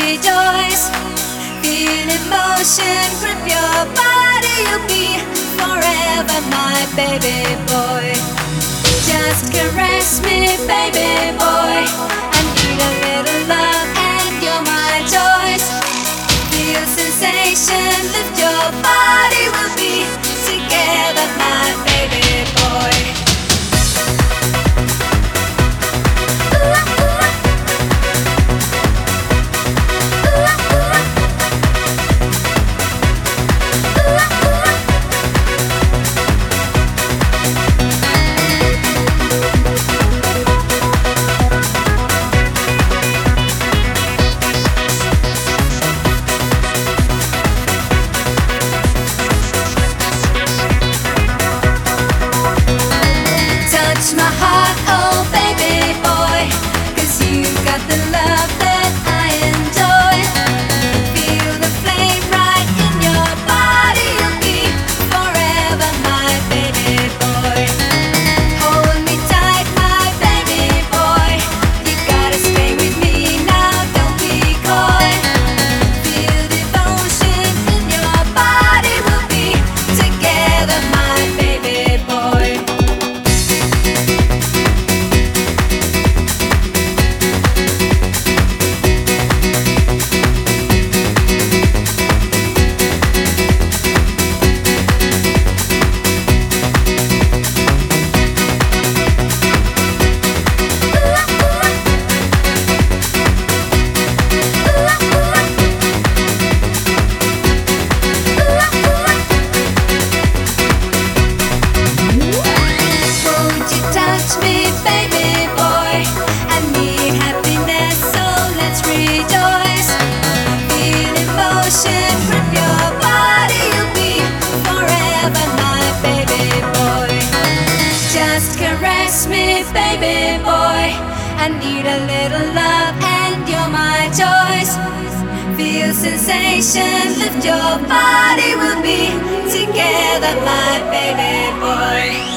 rejoice. Feel emotion grip your body. You'll be forever my baby boy. Just caress me, baby boy. I need a little love and you're my choice. Feel sensation, lift your body. We'll be together, my baby boy. Touch my heart, oh baby boy, 'cause you got the love that I enjoy. Feel the flame right in your body. You'll be forever my baby boy. Hold me tight, my baby boy. You gotta stay with me now, don't be coy. Feel devotion in your body. We'll be together, my baby boy. Won't you touch me, baby boy? I need happiness, so let's rejoice. Feel emotion grip your body. You'll be forever my baby boy. Just caress me, baby boy. I need a little love and you're my choice. Feel sensation, lift your body. We'll be together, my baby boy.